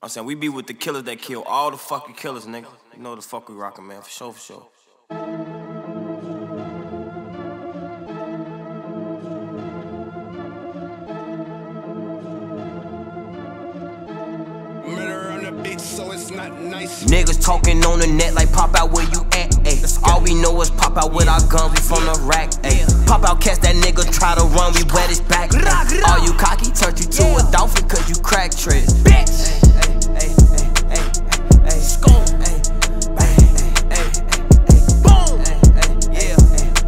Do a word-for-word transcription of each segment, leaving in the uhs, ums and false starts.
I'm saying we be with the killers that kill all the fucking killers, nigga. You know the fuck we rockin', man, for sure, for sure. So it's not nice. Niggas talking on the net like pop out where you at, ayy. All we know is pop out with our guns, we from the rack, ayy. Pop out, catch that nigga, try to run, we wet his back. All you cocky, turn you to a dolphin cause you crack tricks. Bitch! Ayy, ayy, ayy, ayy, ayy, skull. Ayy, ayy, ayy, ayy, boom! Yeah,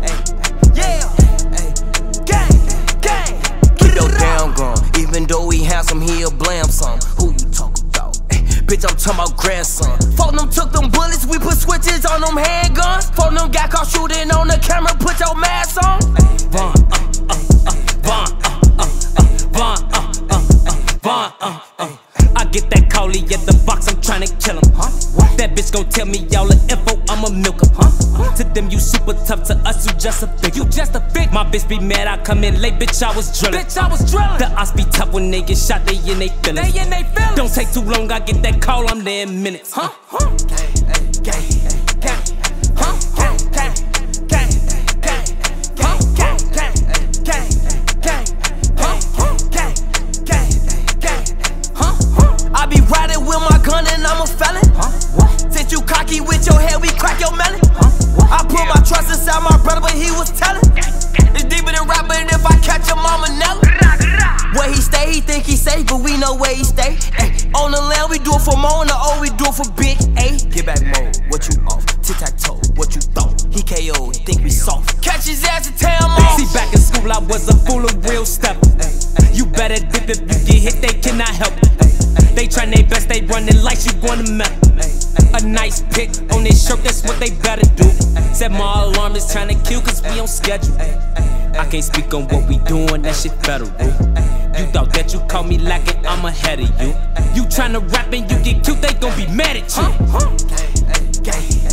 yeah, ayy, gang, gang. Keep your damn gun, even though he handsome, he'll blam some. Who you talking? Bitch, I'm talking about grandson. Fuck them took them bullets, we put switches on them handguns. Fuck them got caught shooting on the camera, put your mask on. Von, uh, uh, uh, Von, uh, uh, uh, Von, uh, uh, uh, Von, uh, uh. I get that Coley at the box, I'm tryna kill him. Huh? That bitch gon' tell me y'all the info, I'ma milk him. Huh? Huh? To them you super tough, to us you just a fig. You just a fig. My bitch be mad, I come in late, bitch I was drilling. Bitch I was drilling. The odds be tough when they get shot, they in they feelings. They in they feelings. Don't take too long, I get that call, I'm there in minutes. Huh? Huh? Gang, gang, gang, huh? Gang, gang, gang, gang, gang, gang, gang, gang, gang, huh? Huh? Gang, gang, gang, huh? Huh? I be riding with my gun and I'm a felon. Huh? What? Since you cocky with your head, we crack your melon. Huh? What? I put my trust inside my brother, but he was telling. It's deeper than rap, but if I catch him, I'ma nail it. Where he stay, he think he safe, but we know where he stay. Ay, on the land, we do it for Mo, on the O, we do it for Big A. Get back Mo, what you off? Tic-tac-toe, what you thought? He K O, he think we soft. Catch his ass and tear him off. See, back in school, I was a fool of real stuff. You better dip if you get hit, they cannot help it. They try their best, they running like she wanna melt. A nice pic on their shirt, that's what they better do. Said my alarm is trying to kill, cause we on schedule. I can't speak on what we doing, that shit federal. You thought that you caught me lacking, I'm ahead of you. You tryna rap and you get cute, they gon' be mad at you.